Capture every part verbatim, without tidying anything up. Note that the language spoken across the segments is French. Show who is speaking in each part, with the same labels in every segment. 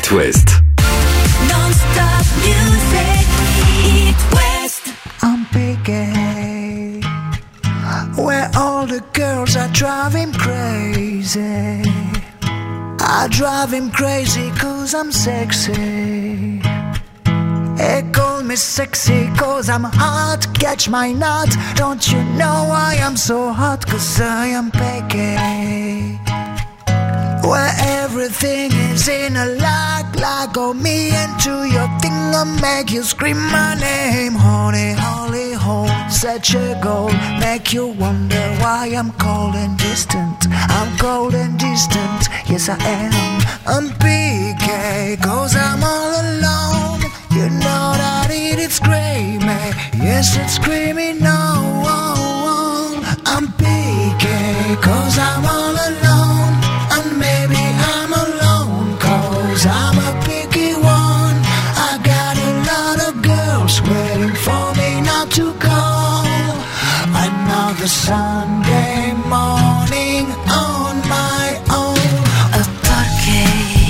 Speaker 1: It West.
Speaker 2: Non-stop music, It West.
Speaker 3: I'm picky, where all the girls are driving crazy. I drive him crazy cause I'm sexy. They call me sexy cause I'm hot. Catch my nut. Don't you know I am so hot? Cause I am picky, where everything is in a lock. Like oh me into your thing, I'll make you scream my name. Honey, holy hole, such a goal. Make you wonder why I'm cold and distant. I'm cold and distant, yes I am. I'm P K, cause I'm all alone. You know that it is screaming, yes it's screaming no. I'm P K, cause I'm all alone. And maybe I'm alone, cause I'm a picky one. I got a lot of girls waiting for me not to call. Another Sunday morning on my own.
Speaker 4: ¿Por qué?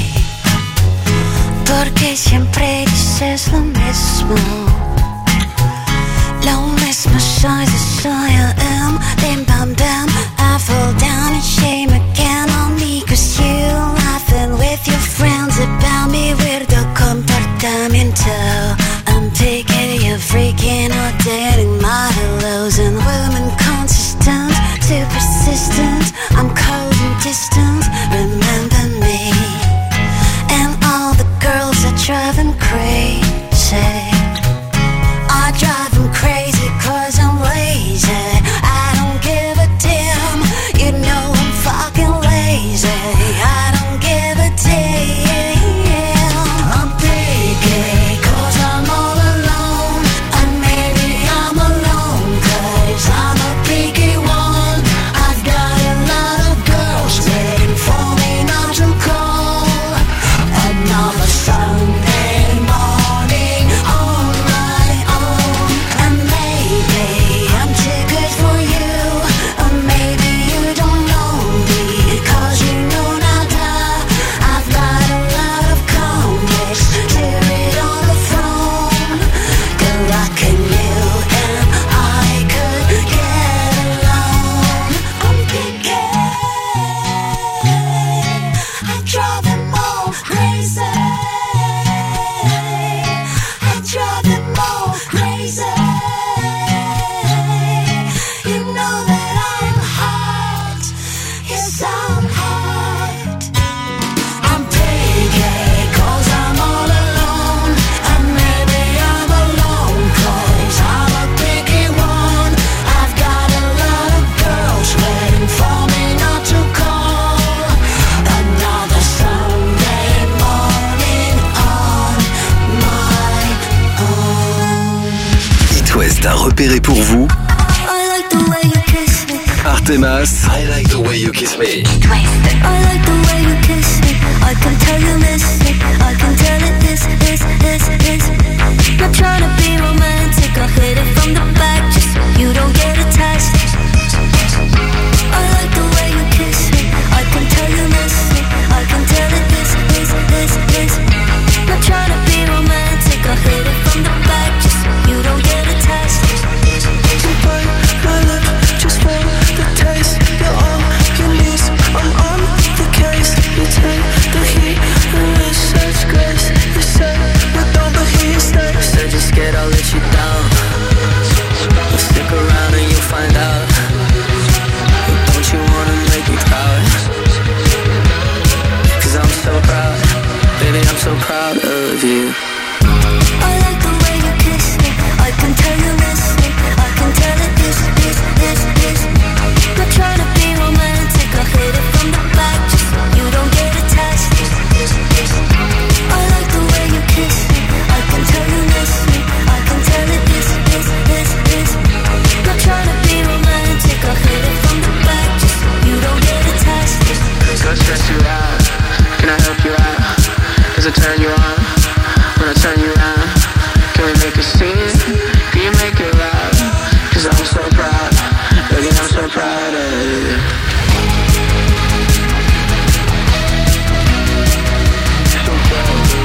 Speaker 4: Porque siempre dices lo mismo. Lo mismo soy, this I am. Bim bam bam, I fall down and shame again on me. Cause you laughing with your friends about me. Weirdo comportamiento. I'm picky, you're freaking out, dating my hellos. And women consistent, too persistent. I'm cold and distant, remember me. And all the girls that drive him crazy. I drive him crazy cause I'm lazy. I don't give a damn, you know I'm fucking lazy. I don't give a damn.
Speaker 3: I'm picky, cause I'm all alone. And maybe I'm alone, cause I'm a picky one. I've got a lot of girls waiting for me not to call. Another Sunday morning on my own. And maybe I'm too good for you, or maybe you don't know me, cause you know nada. I've got a lot of comics to read on the phone. Good luck and you and I could get along. I'm picky, I drive them all crazy. I drive them all crazy. You know that I'm hot, yes I'm hot. I'm picky cause I'm all alone. And maybe I'm alone cause I'm a picky one. I've got a lot of girls waiting for me not to call. Another Sunday morning on my own.
Speaker 1: It West a repéré pour vous
Speaker 4: I like the way you kiss me.
Speaker 1: Artemas. I like the way you kiss me.
Speaker 4: I like the way you kiss me. I can tell you miss me. I can tell it this, this, this, this. Not trying to be romantic. I'll hit it from the back just so you don't get attached. I like the way you kiss me. I can tell you miss me. I can tell it this, this, this, this. Not trying to be romantic. I'll hit it from the back just so you don't get attached.
Speaker 5: You bite my lip just for the taste. You're all you need. I'm on the case. You take the heat and with such grace. You say you don't, but he stays. Said you're scared, I'll let you down. Well, stick around and you'll find out. But don't you wanna make me proud? Cause I'm so proud, baby, I'm so proud of you.
Speaker 4: I like the way you kiss me. I can tell you miss me. I can tell it this, this, this, this. Not trying to be romantic. I'll hit it from the back just so you don't get attached. I like the way you kiss me. I can tell you miss me. I can tell it this, this, this, this. Not trying to be romantic. I'll hit it from the back just so you don't get attached.
Speaker 5: Go stress you out, can I help you out? Does it turn you on when I turn you around? Can we make a scene? Can you make it loud? Cause I'm so proud, baby, I'm so proud of you. So proud.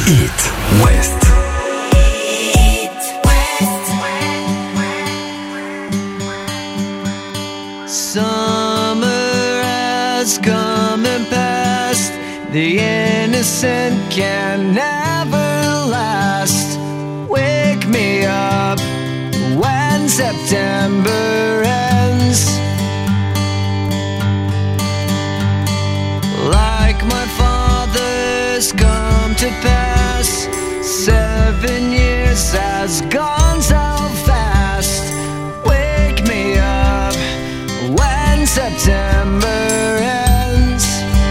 Speaker 1: It West.
Speaker 6: Summer has come and passed. The innocent can never last. Wake me up when September ends. Like my father's come to pass. Seven years has gone so fast. Wake me up when September ends.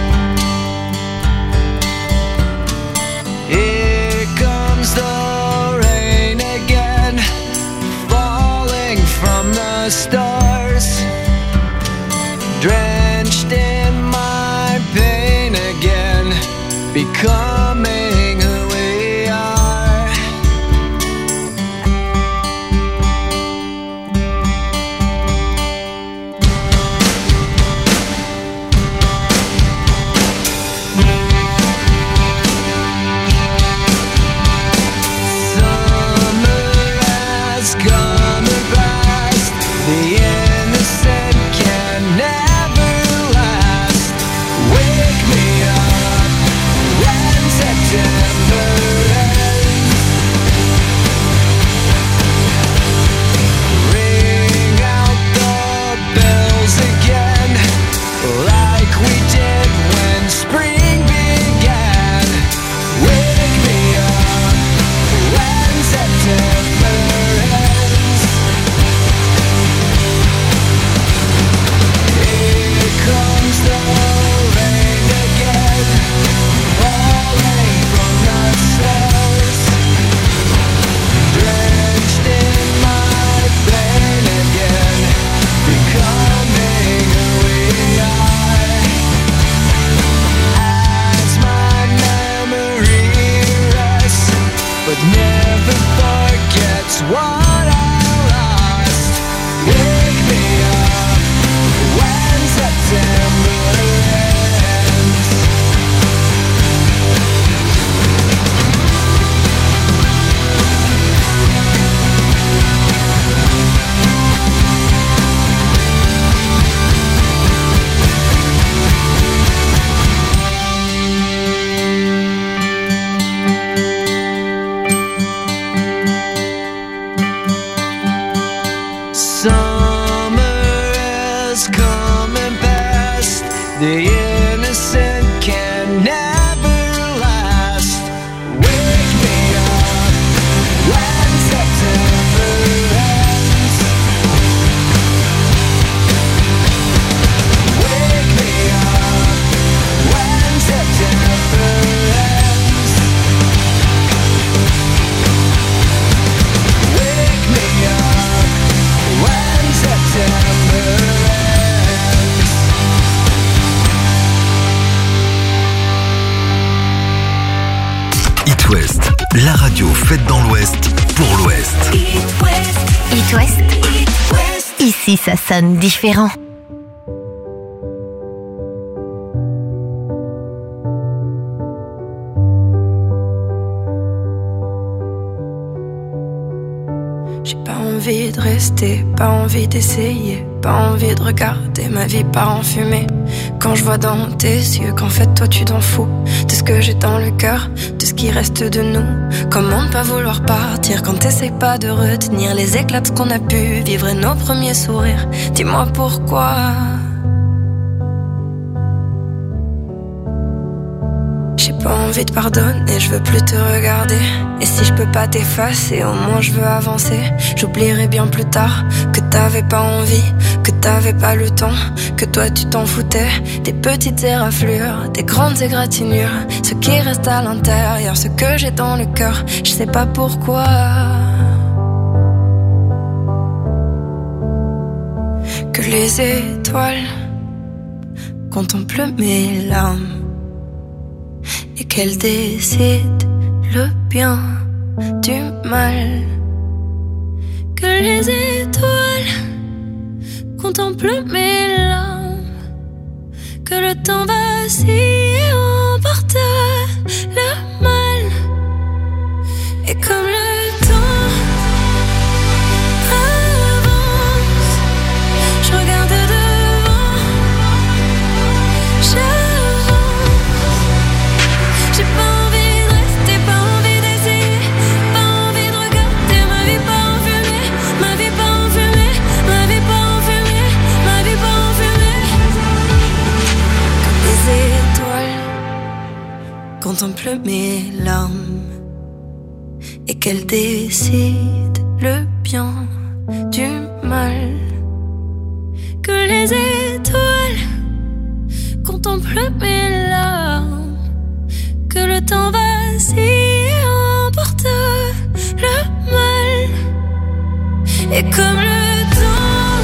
Speaker 6: Here comes the rain again, falling from the stars, drenched in my pain again, becoming who we are. Summer has come and passed. The innocent can never last. Wake me up when September ends. Ring out the bells again, like we did when spring began. Wake me up when September ends. Here comes the rain again, falling from the stars, drenched in my pain again, becoming who we are. As my memory rests, but never forgets what I lost. Wake me up when September ends. Summer has come and passed. The innocent can never last. Wake me up when September ends. Wake me up when September ends. Wake me up when September ends.
Speaker 1: It West, la radio faite dans l'Ouest pour l'Ouest.
Speaker 2: It West,
Speaker 4: It West.
Speaker 2: It West.
Speaker 4: Ici, ça sonne différent.
Speaker 7: J'ai pas envie de rester, pas envie d'essayer, pas envie de regarder ma vie part en fumée. Quand je vois dans tes yeux qu'en fait toi tu t'en fous de ce que j'ai dans le cœur, de ce qui reste de nous. Comment ne pas vouloir partir quand t'essayes pas de retenir les éclats de ce qu'on a pu vivre et nos premiers sourires. Dis-moi pourquoi. J'ai pas envie de pardonner, je veux plus te regarder. Et si je peux pas t'effacer, au moins je veux avancer. J'oublierai bien plus tard que t'avais pas envie, que t'avais pas le temps, que toi tu t'en foutais. Des petites éraflures, des grandes égratignures, ce qui reste à l'intérieur, ce que j'ai dans le cœur, je sais pas pourquoi. Que les étoiles contemplent mes larmes et qu'elle décide le bien du mal. Que les étoiles contemplent mes larmes, que le temps vacille et emporte le mal. contemple mes larmes et qu'elle décide le bien du mal. Que les étoiles contemplent mes larmes, que le temps vacille et emporte le mal. Et comme le temps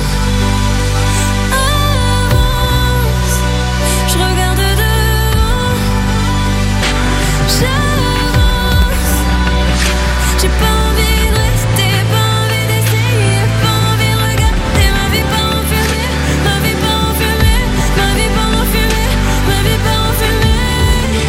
Speaker 7: avance, je regarde devant, j'avance. J'ai pas envie de rester, pas envie d'essayer, pas envie de regarder ma vie pas en fumée, ma vie pas en fumée, ma vie pas en fumée, ma vie pas en fumée.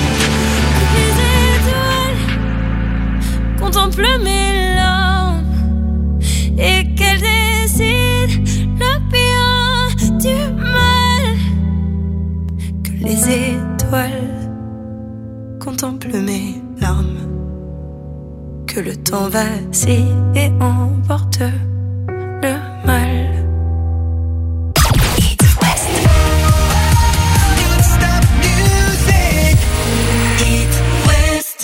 Speaker 7: Que les étoiles contemplent mes larmes et qu'elles décident le bien du mal. Que les étoiles contemplent mes larmes, que le temps vacille et emporte le mal. It West. Non-stop music. It West.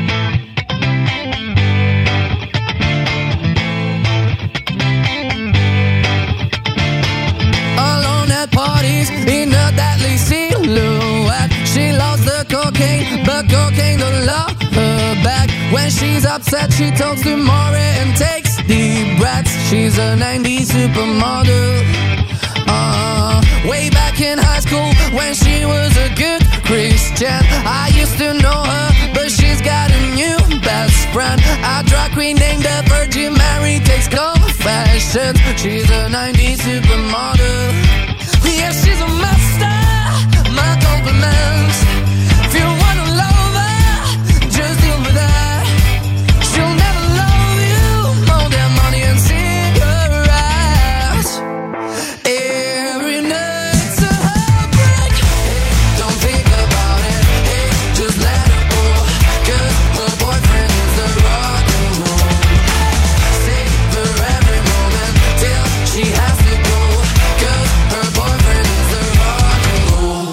Speaker 6: Alone at parties in a deadly silhouette. She loves the cocaine, but cocaine don't love her back. When she's upset, she talks to Maury and takes deep breaths. She's a nineties supermodel. Uh, way back in high school, when she was a good Christian, I used to know her, but she's got a new best friend. A drag queen named the Virgin Mary takes confessions. She's a nineties supermodel. Yeah, she's a master. My compliments. If you wanna love her, just deal with that. She'll never love you more than money and cigarettes. Every night's a heartbreak. Hey, don't think about it. Hey, just let it go. 'Cause her boyfriend is the rock and roll. Savor every moment till she has to go. 'Cause her boyfriend is the rock and roll.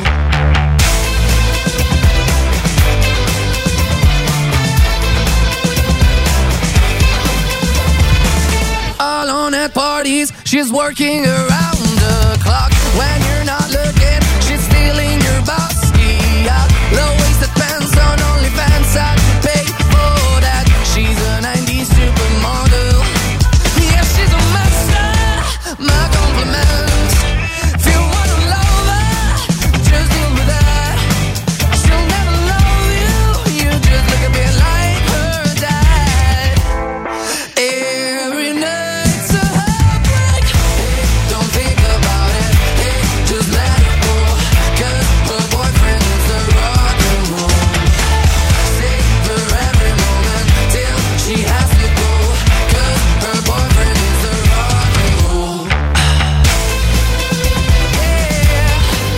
Speaker 6: Alone at parties, she's working around the clock. When you're not looking, she's stealing your bossy out. Low-waisted pants on OnlyFans, I'd pay for that. She's a nineties supermodel. Yeah, she's a master. My compliments. If you wanna love her, just deal with that. She'll never love you. You just look a bit like her dad. Every night's a heartbreak. Hey, don't think about it. Hey, just let it go. 'Cause her boyfriend is the rock and roll. Savor every moment till she has to go. 'Cause her boyfriend is the rock and roll. Yeah.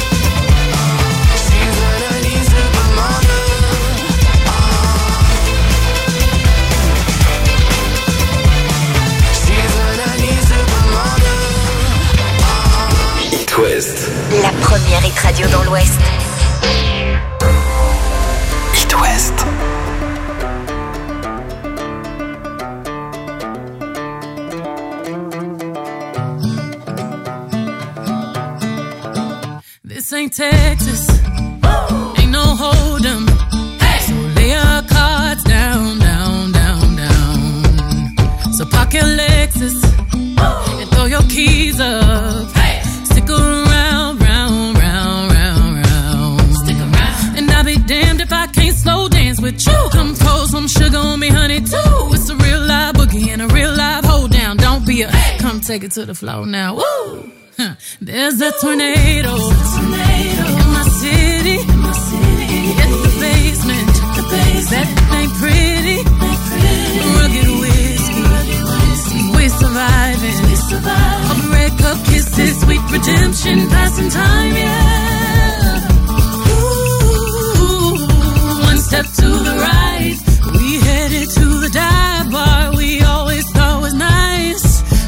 Speaker 6: She's a nineties supermodel. She's a nineties supermodel.
Speaker 1: It West.
Speaker 4: La première hit radio dans l'Ouest.
Speaker 1: It West.
Speaker 8: This ain't Texas, ain't no hold'em. So lay your cards down, down, down, down. So park your Lexus and throw your keys up. Stick around, round, round, round, round. Stick around. And I'll be damned if I can't slow dance with you. Come pour some sugar on me, honey, too. It's a real live boogie and a real live hold down. Don't be a, come take it to the floor now. Woo! Huh. There's a tornado, tornado in my city. In my city. In the basement, the basement. That ain't pretty. Ain't pretty. Rugged whiskey, rugged whiskey. We're surviving. We're surviving. All the red cup kisses, sweet redemption, passing time, yeah. Ooh, one step to the right, we headed to the dive bar we always thought was nice.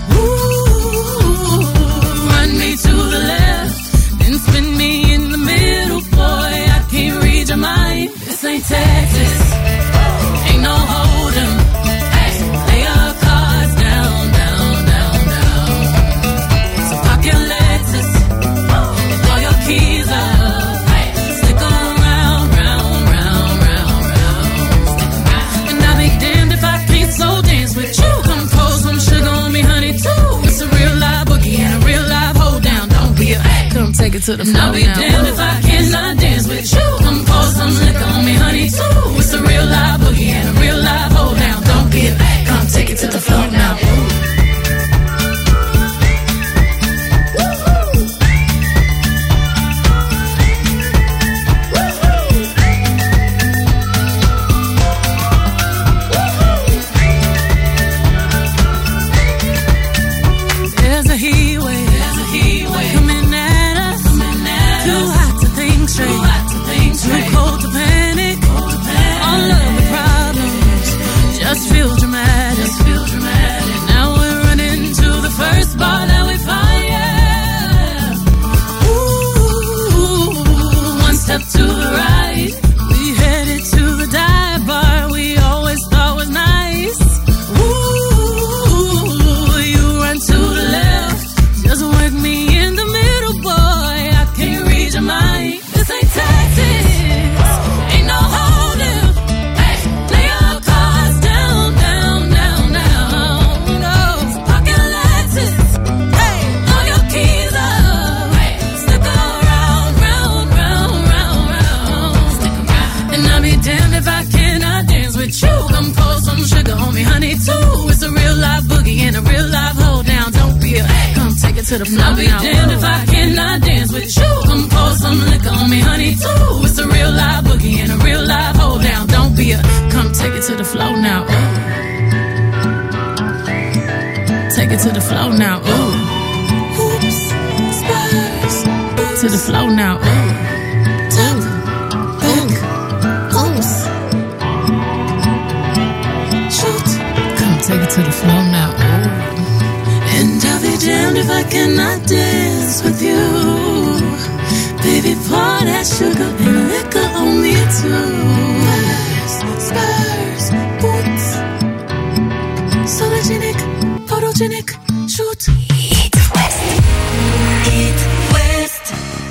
Speaker 8: To the left, then spin me in the middle, boy. I can't read your mind. This ain't Lexus. Ain't no hold 'em. Hey, lay your cards down, down, down, down. So park your Lexus and throw your keys up. Hey, stick around, round, round, round, round. And I'll be damned if I can't slow dance with you. Come pour some sugar on me, honey, too. It's a real live boogie and a real live hold down. Don't be a come take it to the floor. And I'll be now. Damned if I cannot dance with you. Come pour some liquor on me, honey, too. It's a real live boogie and a real live hold down. Don't be a come take it to the floor now. There's a heat wave, there's a heat wave coming at us, coming at too us. Hot to think straight, too hot to think straight, too cold to panic, cold to panic. All of the problems just feel dramatic, just feel dramatic. Now we're running to the first bar that we find, yeah. Ooh, one step to the right, we headed to the dive bar we always thought was nice. Ooh, you run to the left, just work me in the middle, boy. I can't read your mind. This ain't Texas, ain't no holding. Hey, lay your cards down, down, down, down. No, pocket Lexus. Hey, throw your keys up. Hey, stick around, round, round, round, round. Stick around. And I'll be damned if I cannot dance with you. Come pour some sugar on me, honey, too. It's a real live boogie and a real live hold down. Don't be a come take it to the floor. I'll be damned if I cannot dance with you. Come pour some liquor on me, honey, too. It's a real live boogie and a real live hold down. Don't be a come take it to the floor now. Ooh. Take it to the floor now. Ooh. Hoops, spurs, to the floor now. Ooh. Top, back, hoops. Shoot. Come take it to the floor now. Ooh. And I'll be damned if I cannot dance with you. Baby, pour that sugar and liquor on me too. Spurs, spurs, boots. Sologenic, photogenic, shoot.
Speaker 4: It West. It West.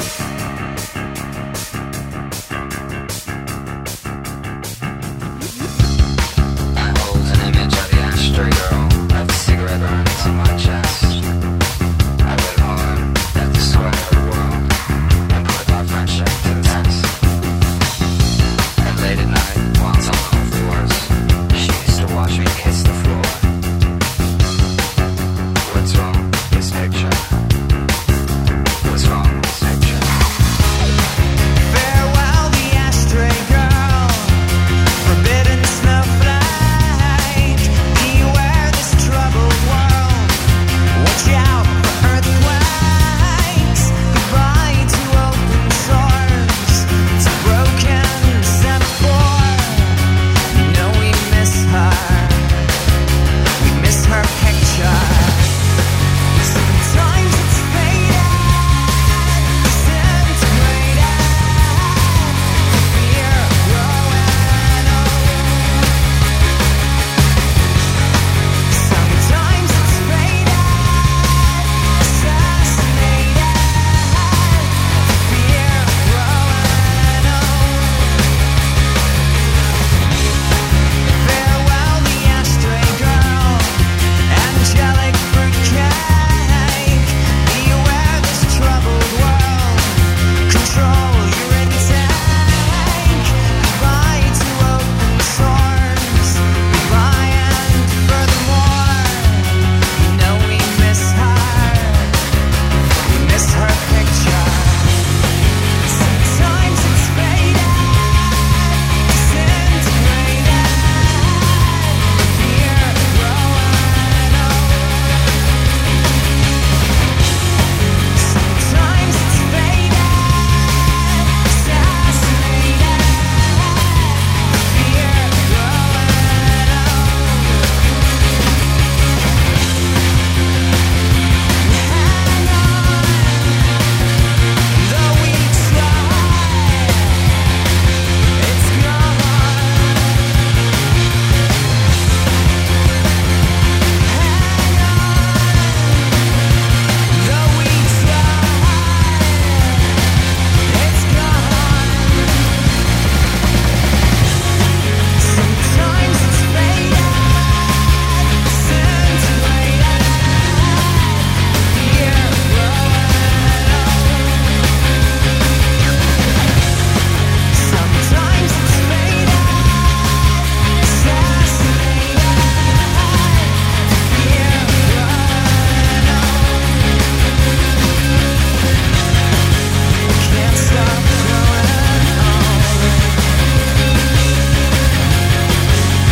Speaker 9: I hold an image of the ashtray girl, of the cigarette burns on my chest. I wait hard at the square of the world and put our friendship to the test. And late at night, while it's on all fours, she used to watch me kiss the floor. What's wrong with this picture? What's wrong with this picture?
Speaker 3: Farewell, the ashtray girl. Forbidden snowflake. Beware this troubled world. Watch out for earthquakes. Goodbye to open sores. To broken semaphore. You know we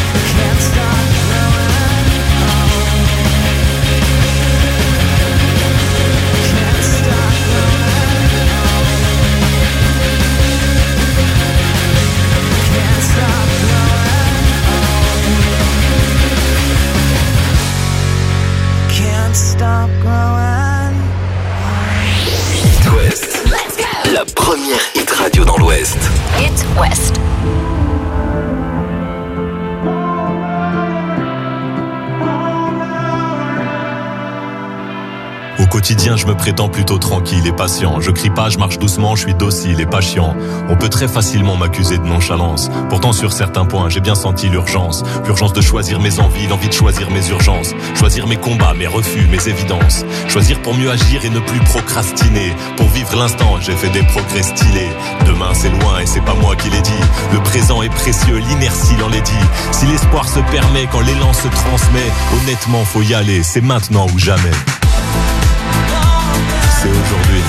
Speaker 10: quotidien, je me prétends plutôt tranquille et patient. Je crie pas, je marche doucement, je suis docile et pas chiant. On peut très facilement m'accuser de nonchalance. Pourtant, sur certains points, j'ai bien senti l'urgence. L'urgence de choisir mes envies, l'envie de choisir mes urgences. Choisir mes combats, mes refus, mes évidences. Choisir pour mieux agir et ne plus procrastiner. Pour vivre l'instant, j'ai fait des progrès stylés. Demain, c'est loin et c'est pas moi qui l'ai dit. Le présent est précieux, l'inertie l'en est dit. Si l'espoir se permet, quand l'élan se transmet, honnêtement, faut y aller, c'est maintenant ou jamais. C'est aujourd'hui.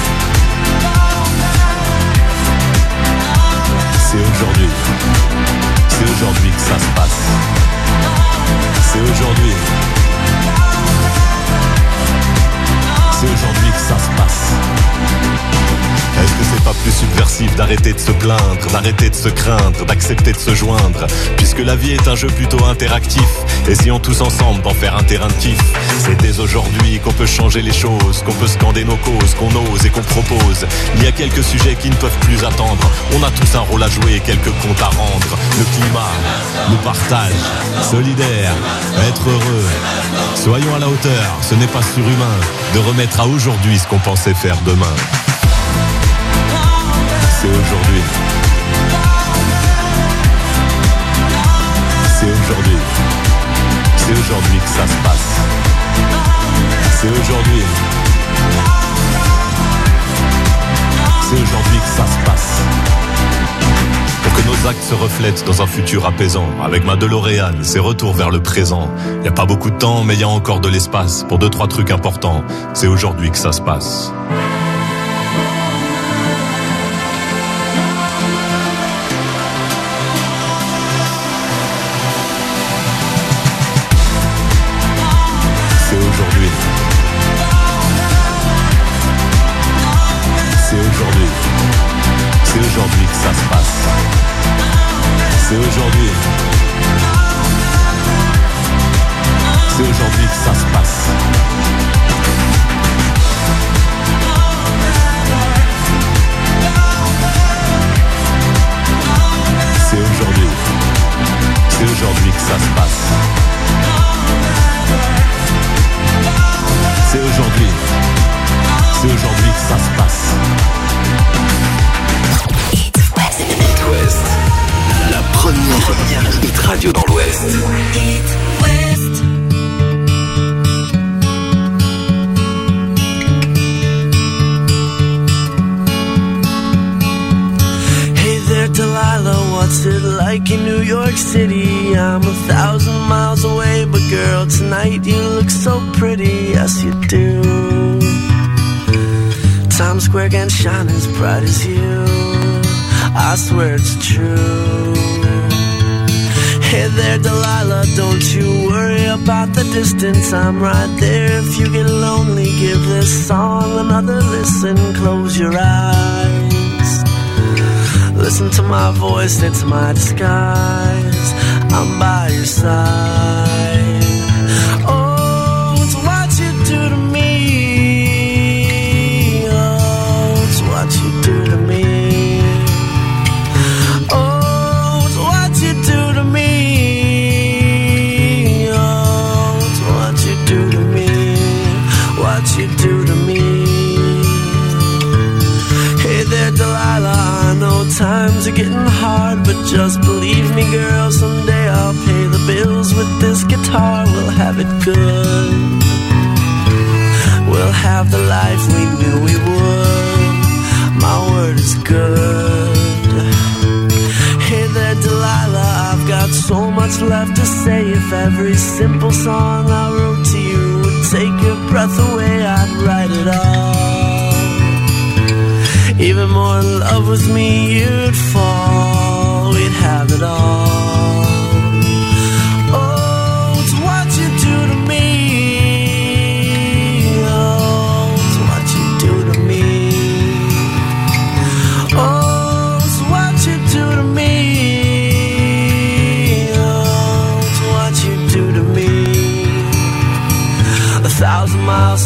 Speaker 10: C'est aujourd'hui. C'est aujourd'hui que ça se passe. C'est aujourd'hui. C'est aujourd'hui que ça se passe. Est-ce que c'est pas plus subversif d'arrêter de se plaindre, d'arrêter de se craindre, d'accepter de se joindre? Puisque la vie est un jeu plutôt interactif, essayons tous ensemble d'en faire un terrain de kiff. C'est dès aujourd'hui qu'on peut changer les choses, qu'on peut scander nos causes, qu'on ose et qu'on propose. Il y a quelques sujets qui ne peuvent plus attendre. On a tous un rôle à jouer et quelques comptes à rendre. Le climat, le partage, solidaire, être heureux. Soyons à la hauteur, ce n'est pas surhumain de remettre à aujourd'hui ce qu'on pensait faire demain. C'est aujourd'hui. C'est aujourd'hui. C'est aujourd'hui que ça se passe. C'est aujourd'hui. C'est aujourd'hui que ça se passe. Pour que nos actes se reflètent dans un futur apaisant. Avec ma DeLorean, c'est retour vers le présent. Y a pas beaucoup de temps, mais y a encore de l'espace pour deux, trois trucs importants. C'est aujourd'hui que ça se passe. C'est aujourd'hui que ça se passe. C'est aujourd'hui. C'est aujourd'hui que ça se passe. C'est aujourd'hui. C'est aujourd'hui que ça se passe. C'est aujourd'hui. C'est aujourd'hui que ça se passe.
Speaker 1: West, la première, première hit radio dans l'Ouest.
Speaker 2: It West.
Speaker 5: Hey there, Delilah, what's it like in New York City? I'm a thousand miles away, but girl, tonight you look so pretty, yes you do. Times Square can shine as bright as you, I swear it's true. Hey there, Delilah, don't you worry about the distance. I'm right there if you get lonely. Give this song another listen. Close your eyes. Listen to my voice, it's my disguise. I'm by your side. Oh, it's what you do to me. Oh, it's what you do to me. You do to me. Hey there, Delilah, I know times are getting hard, but just believe me, girl, someday I'll pay the bills with this guitar. We'll have it good. We'll have the life we knew we would. My word is good. Hey there, Delilah, I've got so much left to say. If every simple song I wrote to you would take your breath away, I'd write it all. Even more in love with me, you'd fall. We'd have it all.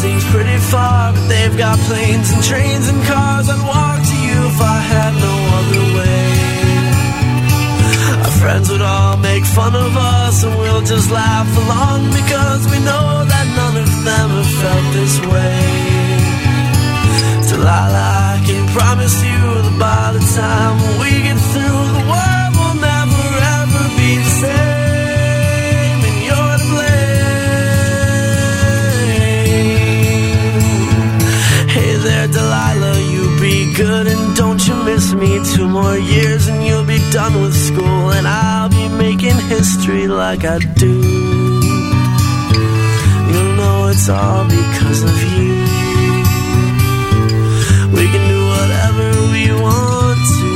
Speaker 5: seems pretty far, but they've got planes and trains and cars. I'd walk to you if I had no other way. Our friends would all make fun of us, and we'll just laugh along, because we know that none of them have felt this way. Delilah, I can promise you that by the time we get through, the world will never ever be the same, and you're to blame. Hey there, Delilah, you be good and don't you miss me. Two more years and you'll be done with school, and I'll be making history like I do. You'll know it's all because of you. We can do whatever we want to.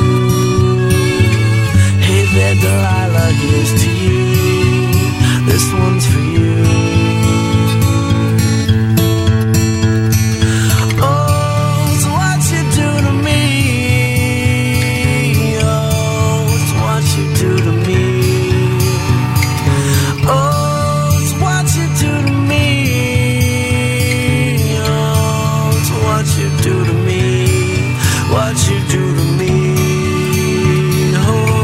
Speaker 5: Hey there, Delilah, here's to you. This one's for you. Oh, it's what you do to me. Oh, it's what you do to me. Oh, it's what you do to me. Oh, it's what you do to me. What you do to me. Oh,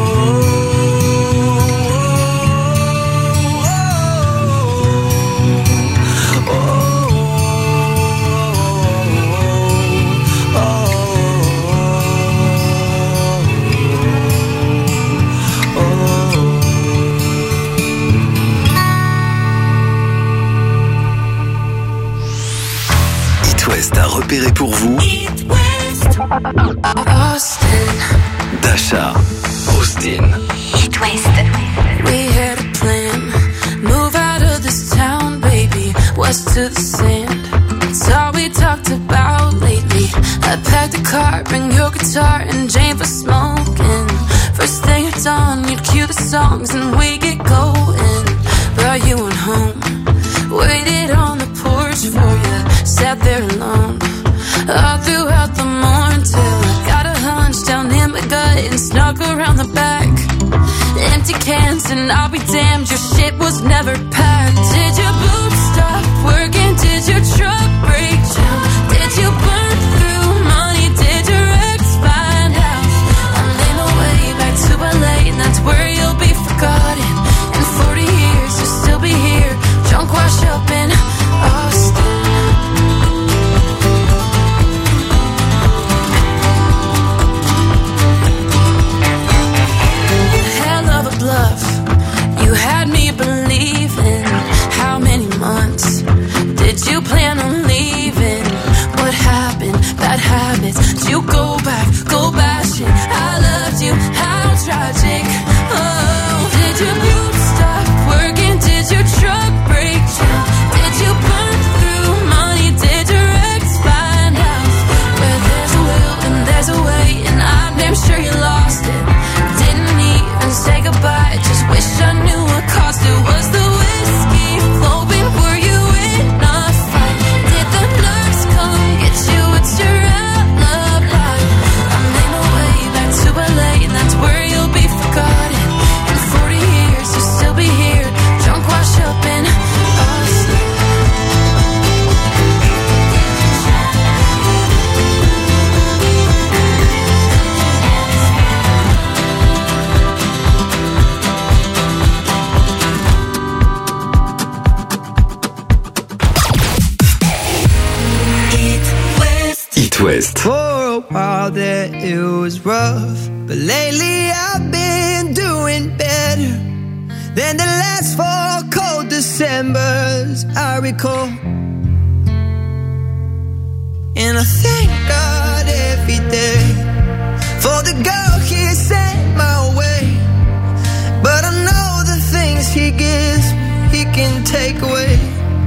Speaker 5: oh, oh, oh, oh,
Speaker 1: It West a repéré pour vous
Speaker 7: Austin,
Speaker 1: Dasha, Austin.
Speaker 4: It West.
Speaker 7: we had a plan. Move out of this town, baby, west to the sand. It's all we talked about lately. I packed a car, bring your guitar and Jane for smoking. First thing at dawn, you'd cue the songs and we get going. Brought you on home, waited on the porch for you, sat there alone. All throughout the morning till I got a hunch down in my gut and snuck around the back. Empty cans and I'll be damned, your shit was never packed. Did your boots stop working? Did your truck break down? Did you burn through money? Did your ex find out? I'm in my way back to L A, and that's where you'll be forgotten. In forty years you'll still be here, drunk wash up in Austin. Bluff. You had me believing. How many months did you plan on leaving? What happened? Bad habits. Did you go back? Go bashing. I loved you. How tragic. Oh, did your boots stop working? Did your truck break down? Did you burn through money? Did your ex find out? Where there's a will and there's a way, and I'm damn sure you lost it. Say goodbye, just wish I knew what caused it. Was the whiskey flowing? Were you in a fight? Did the nurse come get you? It's your alibi. I'm in my way back to L A, and that's where you'll be forgotten. In forty years you'll still be here, drunk wash up in Austin.
Speaker 1: It West.
Speaker 11: For a while there it was rough, but lately I've been doing better than the last four cold Decembers I recall. And I thank God every day for the girl He sent my way. But I know the things He gives He can take away.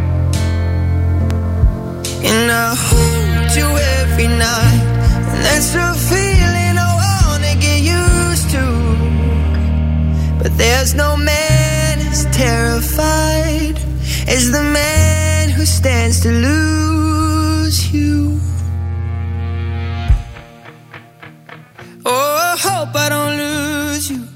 Speaker 11: And I hold you every night, and that's a feeling I wanna get used to. But there's no man as terrified as the man who stands to lose you. Oh, I hope I don't lose you.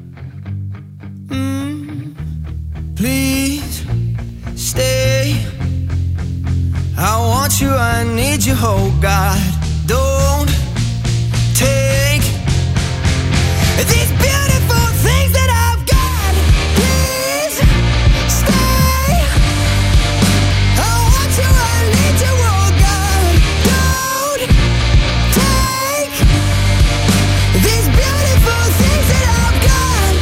Speaker 11: Mm, please stay. I want want you, I need you, oh God. Don't take these beautiful things that I've got. Please stay. I want you, I need you, oh God. Don't take these beautiful things that I've got.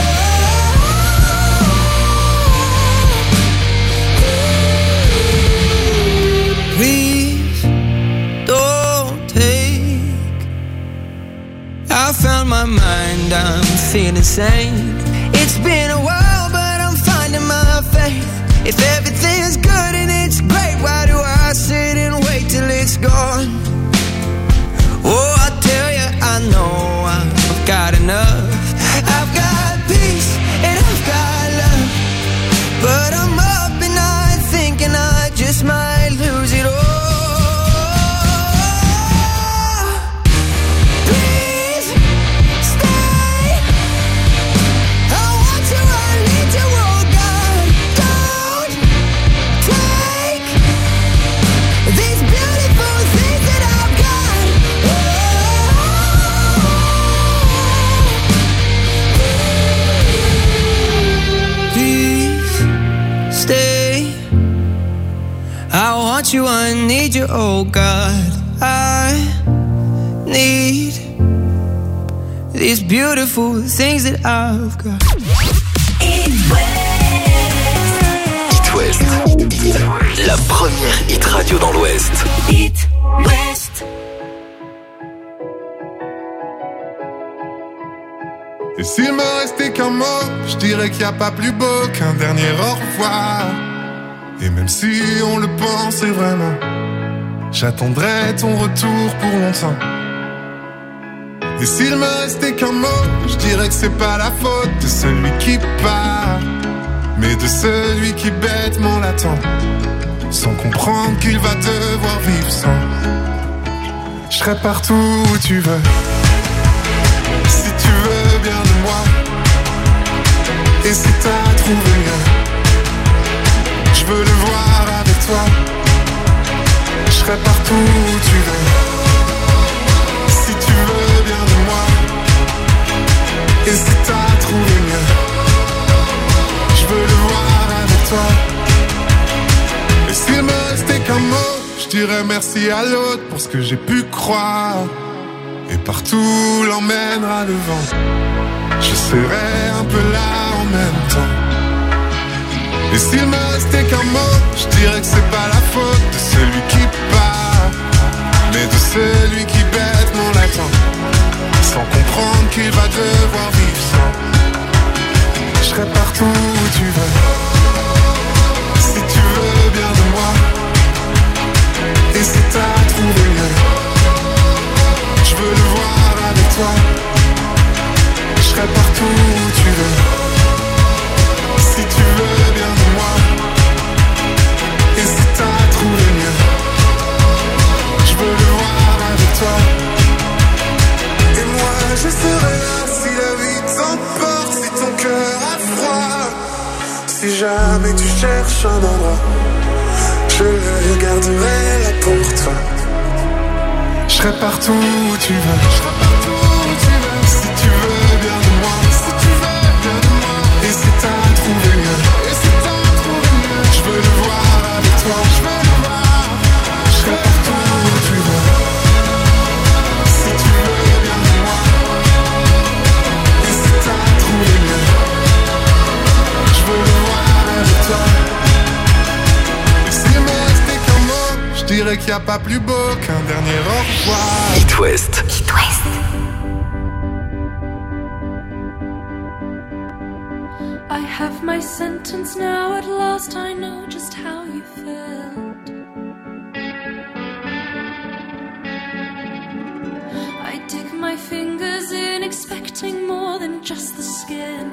Speaker 11: Oh. Please don't take. I found my mind, I'm feeling sane. It's been a while, but I'm finding my faith. If everything is good and it's great, why do I sit and wait till it's gone? Oh, I tell you, I know I've got enough. I've got peace and I've got love, but I'm up at night thinking I just might lose it all. Please stay. I want you, I need you, oh God. Don't take these beautiful things that I've got. Please stay. I want you, I need you, oh God. I need these beautiful things that I've got.
Speaker 1: It West, la première hit radio dans l'Ouest.
Speaker 2: It West.
Speaker 12: Et s'il me restait qu'un mot, je dirais qu'il n'y a pas plus beau qu'un dernier au revoir. Et même si on le pensait vraiment, j'attendrai ton retour pour longtemps. Et s'il me restait qu'un mot, je dirais que c'est pas la faute de celui qui part, mais de celui qui bêtement l'attend, sans comprendre qu'il va devoir vivre sans. Je serai partout où tu veux, si tu veux bien de moi. Et si t'as trouvé mieux, je veux le voir avec toi. Je serai partout où tu veux, si tu veux bien de moi. Et si t'as trouvé mieux, je veux le voir avec toi. Et s'il me restait qu'un mot, je dirais merci à l'autre pour ce que j'ai pu croire. Et partout l'emmènera le vent, je serai un peu là en même temps. Et s'il me restait qu'un mot, je dirais que c'est pas la faute de celui qui part, mais de celui qui bêtement l'attend, sans comprendre qu'il va devoir vivre sans. Je serai partout où tu veux, si tu veux bien de moi. Et si t'as trouvé mieux, je veux le voir avec toi. Je serai partout où tu veux, si tu veux bien de moi. Et si t'as trouvé mieux, je veux le voir avec toi. Et moi je serai là si la vie t'emporte, si ton cœur a froid. Si jamais tu cherches un endroit, je le garderai là pour toi. Je serai partout où tu veux, je serai partout où tu veux. Si tu veux bien de moi, si tu veux bien de moi. Et si t'as trouvé mieux, et si t'as trouvé mieux, je veux le voir avec toi, je veux le voir. Je serai partout où tu veux, si tu veux bien de moi. Et si t'as trouvé mieux, je veux le voir avec toi. Et s'il me restait qu'un mot, je dirais qu'il n'y a pas plus beau qu'un dernier au revoir.
Speaker 1: It West.
Speaker 2: It West.
Speaker 13: I have my sentence now, at last I know just how you felt. I dig my fingers in, expecting more than just the skin.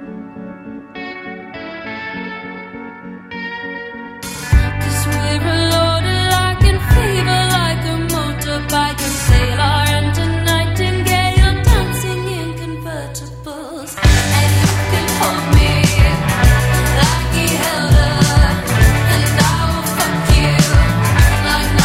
Speaker 13: Cause we're loaded like in fever, like a motorbike, a sailor and a nightingale, dancing in convertibles. And you can hold me like he held her, and I will fuck you like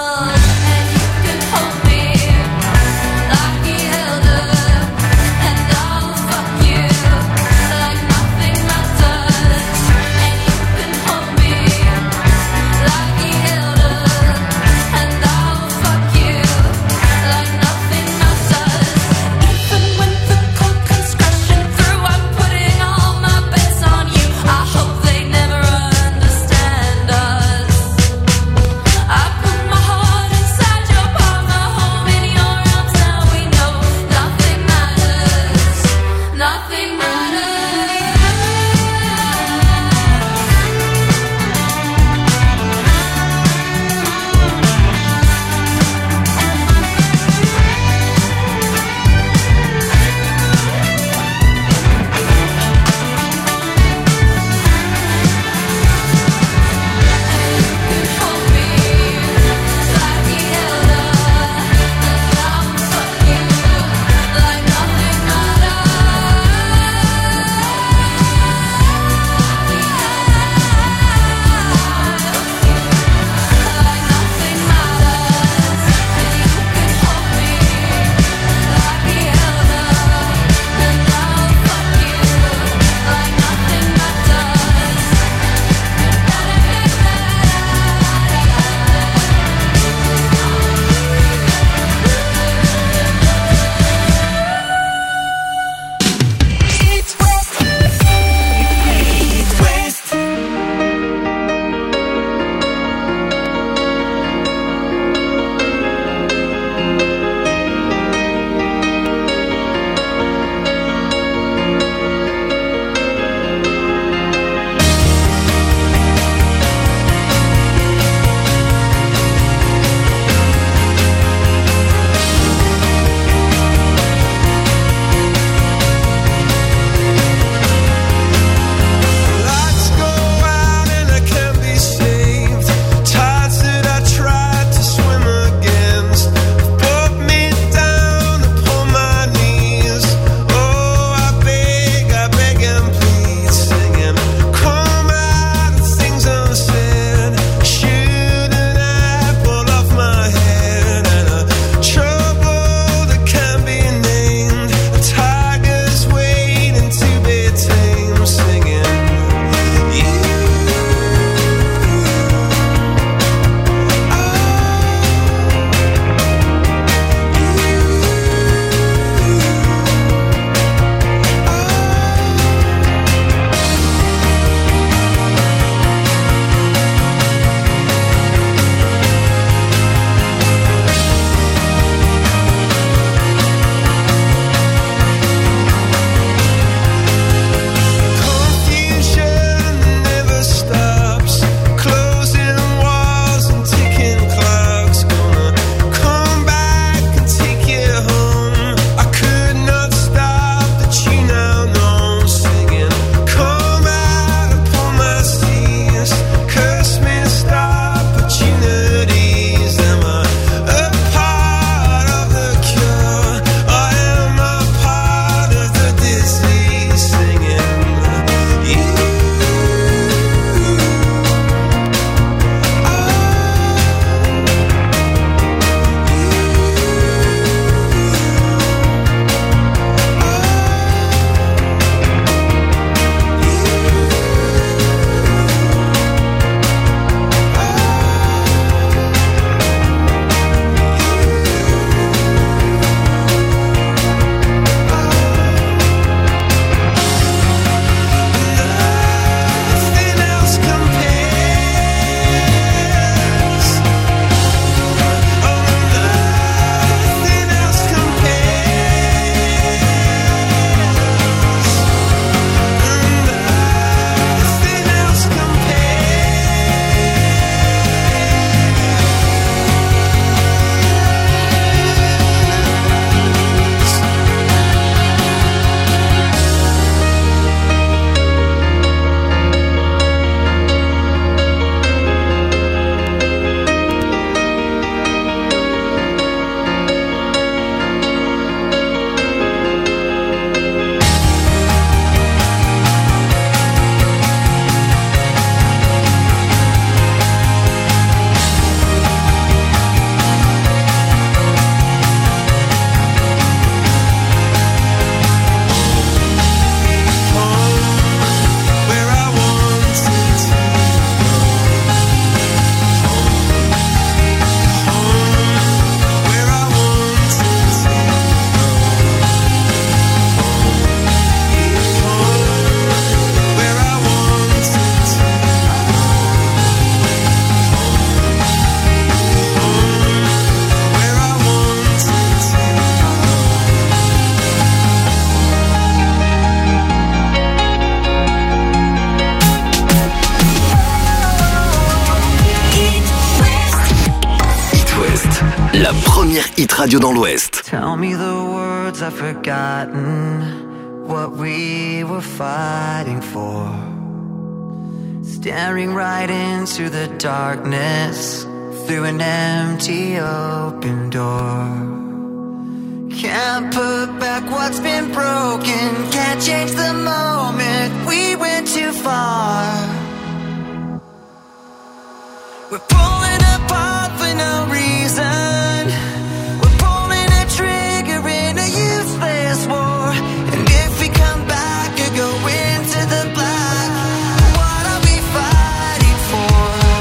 Speaker 13: I put my heart
Speaker 1: La première hit radio dans l'Ouest.
Speaker 3: Tell me the words I've forgotten, what we were fighting for. Staring right into the darkness, through an empty open door. Can't put back what's been broken, can't change the moment we went too far. We're pulling apart for no reason. We're pulling a trigger in a useless war. And if we come back or go into the black, what are we fighting for?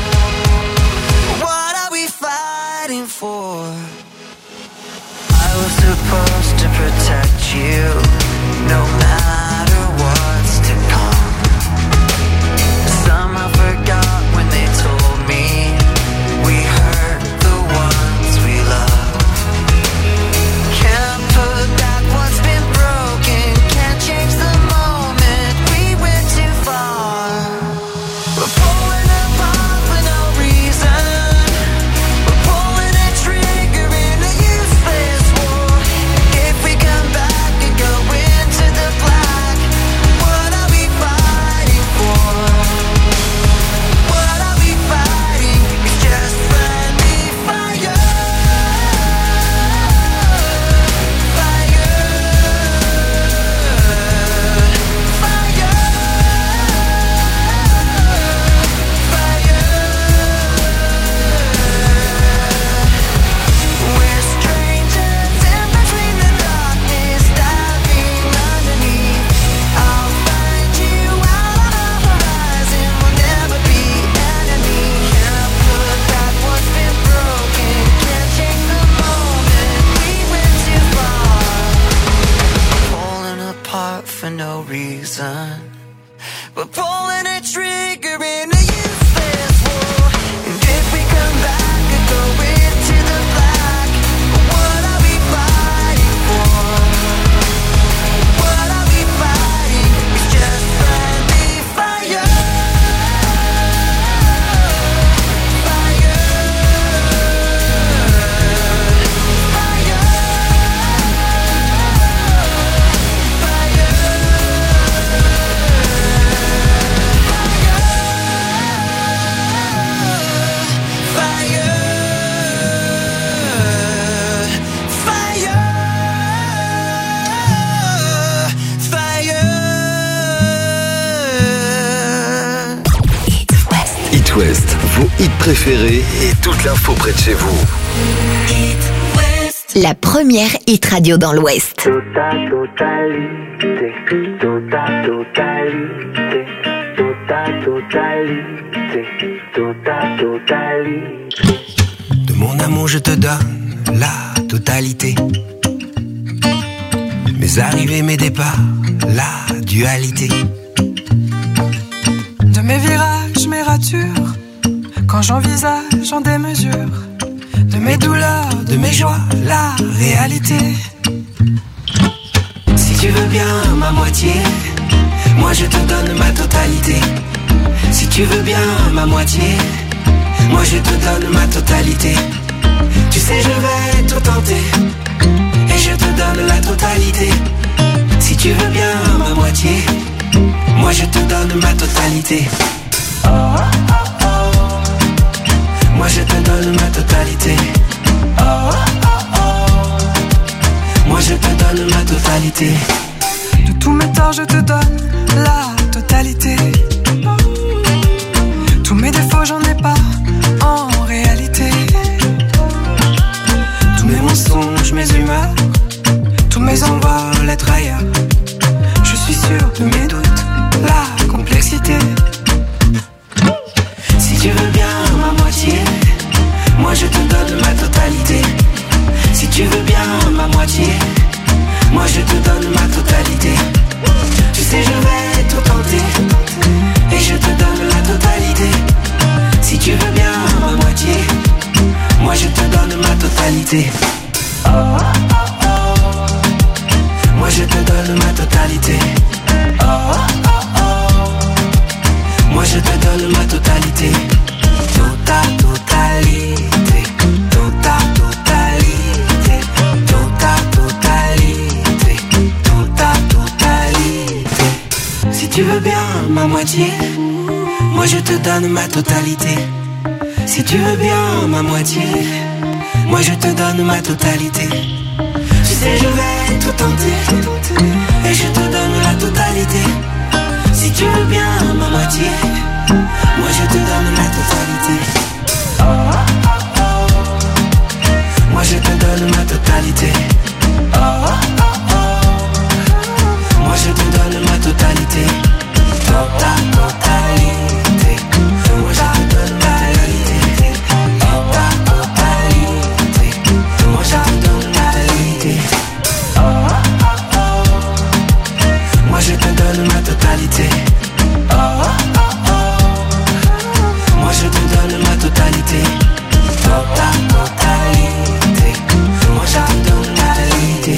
Speaker 3: What are we fighting for? I was supposed to protect you, no matter what's to come. Somehow forgot when they told me we hurt the ones we love. Can't put back what's been broken, can't change the moment we went too far. We're pulling apart for no reason. We're pulling a trigger in a useless war. If we come back and go into the black, what are we fighting for? What are we fighting? It's just friendly fire. Fire. Fire. We're strangers in between the darkness, diving underneath. I'll find you out on the horizon, we'll never be enemies. Can't put back what's been broken, can't change the moment we went too far. Pulling apart for no reason. We're pulling a trigger in a useless war. And if we come back and go into the black, what are we fighting for? What are we fighting? It's just friendly fire. Fire. Fire.
Speaker 1: It West, vos hits préférés et toute l'info près de chez vous.
Speaker 14: La première hit radio dans l'Ouest.
Speaker 3: Tota totalité, tota totalité, tota totalité, tota totalité.
Speaker 11: De mon amour je te donne la totalité. Mes arrivées, mes départs, la dualité.
Speaker 15: De mes virages, mes ratures, quand j'envisage en démesure, de mes douleurs, de mes joies, la réalité.
Speaker 11: Si tu veux bien ma moitié, moi je te donne ma totalité. Si tu veux bien ma moitié, moi je te donne ma totalité. Tu sais je vais tout tenter, et je te donne la totalité. Si tu veux bien ma moitié, moi je te donne ma totalité. Oh, oh, oh, oh. Moi je te donne ma totalité. Oh, oh, oh, oh. Moi je te donne ma totalité.
Speaker 15: De tous mes torts je te donne la totalité. Tous mes défauts j'en ai pas en réalité. Tous mes mensonges, mes humeurs, tous mes envols, les trahir. Je suis sûr de mes doutes, la complexité.
Speaker 11: Si tu veux bien ma moitié, moi je te donne ma totalité. Si tu veux bien ma moitié, moi je te donne ma totalité. Tu sais je vais tout tenter, et je te donne la totalité. Si tu veux bien ma moitié, moi je te donne ma totalité. Oh, oh, oh. Moi je te donne ma totalité. Oh, oh, oh. Moi je te donne ma totalité. Tota totalité, tota totalité.
Speaker 15: moitié. Moi je te donne ma totalité. Si tu veux bien ma moitié, moi je te donne ma totalité. Tu sais je vais tout tenter et je te donne la totalité. Si tu veux bien ma moitié, moi je te donne la totalité. Oh, oh, oh, oh. Moi je te donne ma totalité. Oh, oh, oh, oh. Moi je te donne ma totalité. Tota, totalité. Moi je te donne ma totalité. Tota, totalité. Moi je te donne ma totalité. Oh, oh, oh, oh. Moi je te donne ma totalité. Oh, oh, oh, oh. Moi je te donne ma totalité. Tota, totalité. Moi je te donne ma totalité.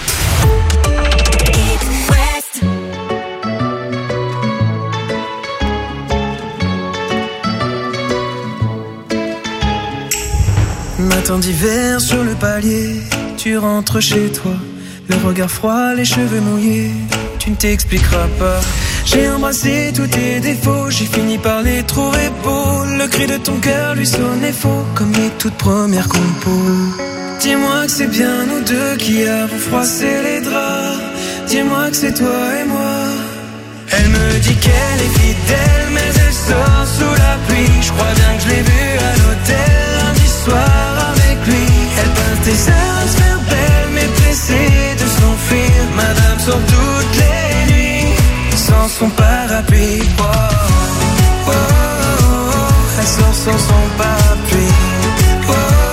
Speaker 16: Matin d'hiver sur le palier, tu rentres chez toi, le regard froid, les cheveux mouillés, tu ne t'expliqueras pas. J'ai embrassé tous tes défauts, j'ai fini par les trouver beaux. Le cri de ton cœur lui sonnait faux, comme les toutes premières compos. Dis-moi que c'est bien nous deux qui avons froissé les draps. Dis-moi que c'est toi et moi. Elle me dit qu'elle est fidèle, mais elle sort sous la pluie. Je crois bien que je l'ai vue à l'hôtel lundi soir avec lui. Elle pince des heures à se faire belle, mais pressée de s'enfuir. Madame sort toutes les nuits sans son parapluie. Oh, oh, oh, oh. Elle sort sans son parapluie. Oh, oh,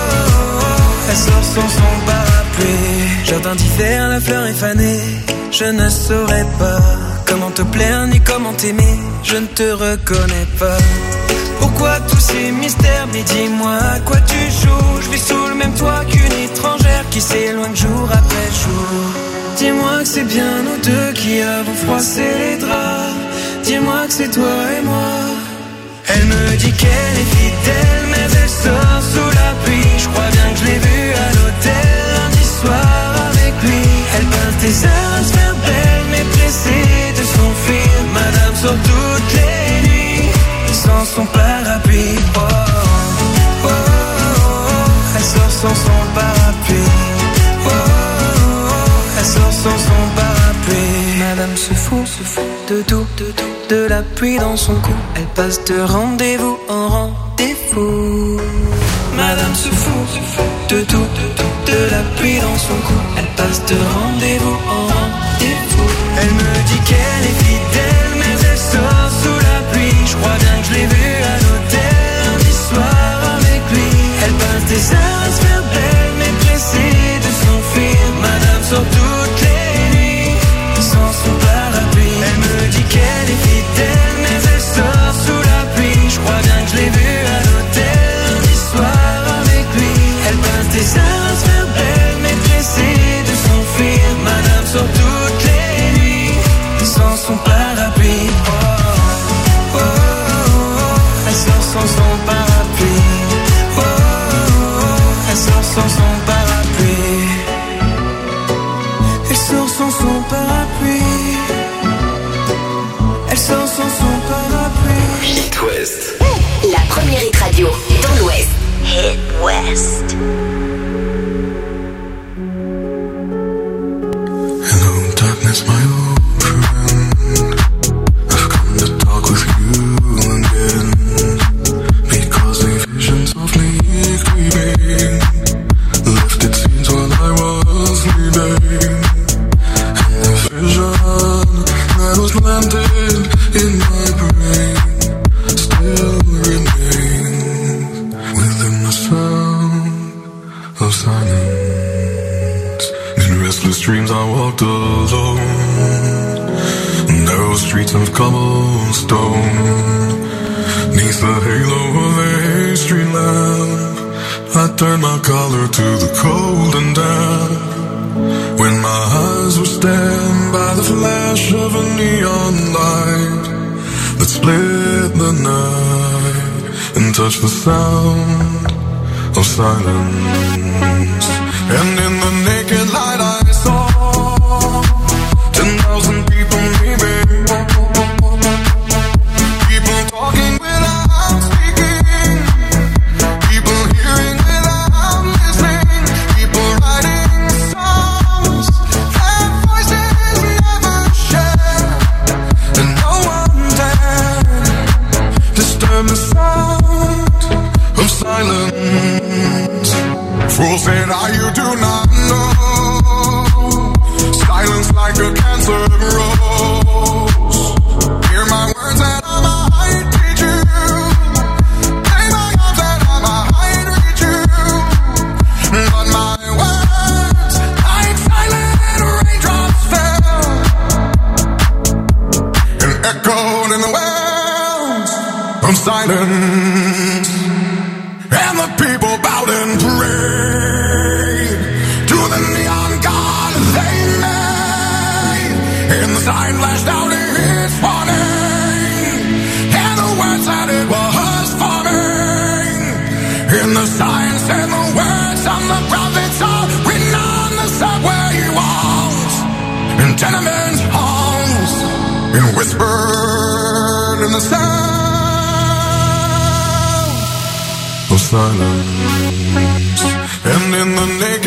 Speaker 16: oh. Elle sort sans son parapluie. Jardin d'hiver, la fleur est fanée. Je ne saurais pas comment te plaire ni comment t'aimer. Je ne te reconnais pas. Pourquoi tous ces mystères? Mais dis-moi à quoi tu joues. Je vis sous le même toit qu'une étrangère qui s'éloigne jour après jour. Dis-moi que c'est bien nous deux qui avons froissé les draps. Dis-moi que c'est toi et moi. Elle me dit qu'elle est fidèle, mais elle sort sous la pluie. Je crois bien que je l'ai vue à l'hôtel lundi soir avec lui. Elle pince des heures à se faire belle, mais pressée de s'enfuir. Madame sort toutes les nuits sans son parapluie. Oh, oh, oh, oh. Elle sort sans son parapluie. Oh, oh, oh. Elle sort sans son parapluie. Madame se fout, se fout de tout, de tout, de la pluie dans son cou. Elle passe de rendez-vous en rendez-vous. Madame se fout, se fout de tout, de tout, de la pluie dans son cou. Elle passe de rendez-vous en rendez-vous. Elle me dit qu'elle est fidèle, mais elle sort sous la pluie. Je crois bien que je l'ai vue à l'hôtel lundi soir avec lui. Elle passe des heures à se faire belle, mais pressée de s'enfuir. Madame sort toutes les nuits sans son parapluie. Elle me dit qu'elle est fidèle, mais elle sort sous la pluie. Je crois bien que je l'ai vue à l'hôtel lundi soir avec lui. Elle passe des heures à se faire belle, mais pressée de s'enfuir. Madame sort toutes les nuits sans son parapluie. Oh, oh, oh, oh. Elle sort sans son parapluie. Oh, oh, oh. Elle sort sans son parapluie. Elle sort sans son parapluie. Elle sort sans son parapluie.
Speaker 1: Hit West.
Speaker 14: La première hit radio dans l'Ouest. Hit West.
Speaker 17: Hello, darkness, my old friend. I've come to talk with you again. Because the visions of me creeping left its scenes while I was sleeping. And the vision that was planted in my brain still remains within the sound of silence. In restless dreams I walked alone, narrow streets of cobblestone. Neath the halo of a street lamp, I turned my collar to the cold and damp. When my eyes were stabbed by the flash of a neon light that split the night and touched the sound of silence. And in the naked light I saw ten thousand people leaving. Fool said I, you do not know. Silence like a cancer grows. Hear my words that I might teach you. Take my arms that I might reach you. But my words, like silent raindrops fell and echoed in the wells of silence. And the people bowed and prayed to the neon god they made. And the sign flashed out its warning, and the words that it was forming. And the sign said the words on the prophets are written on the subway walls, in tenement halls, and whispered in the sound of silence. And in the naked